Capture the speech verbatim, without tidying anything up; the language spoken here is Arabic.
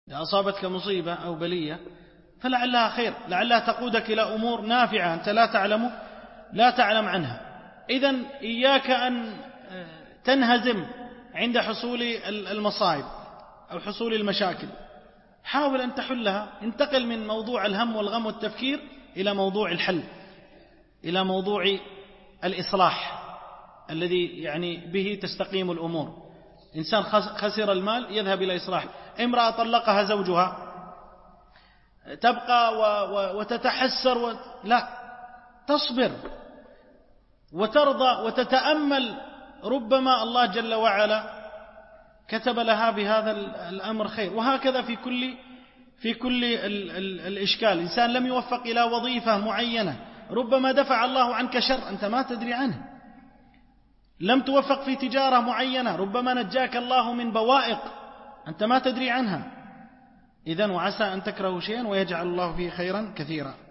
إذا أصابتك مصيبة أو بلية فلعلها خير، لعلها تقودك إلى أمور نافعة أنت لا تعلم لا تعلم عنها. إذن إياك أن تنهزم عند حصول المصائب أو حصول المشاكل، حاول أن تحلها. انتقل من موضوع الهم والغم والتفكير إلى موضوع الحل، إلى موضوع الإصلاح الذي يعني به تستقيم الأمور. إنسان خسر المال يذهب إلى إصلاح. امرأة طلقها زوجها تبقى وتتحسر و... لا، تصبر وترضى وتتأمل، ربما الله جل وعلا كتب لها بهذا الأمر خير. وهكذا في كل في كل ال ال الإشكال. إنسان لم يوفق إلى وظيفة معينة، ربما دفع الله عنك شر أنت ما تدري عنه. لم توفق في تجارة معينة، ربما نجاك الله من بوائق أنت ما تدري عنها. إذن وعسى أن تكرهوا شيئا ويجعل الله فيه خيرا كثيرا.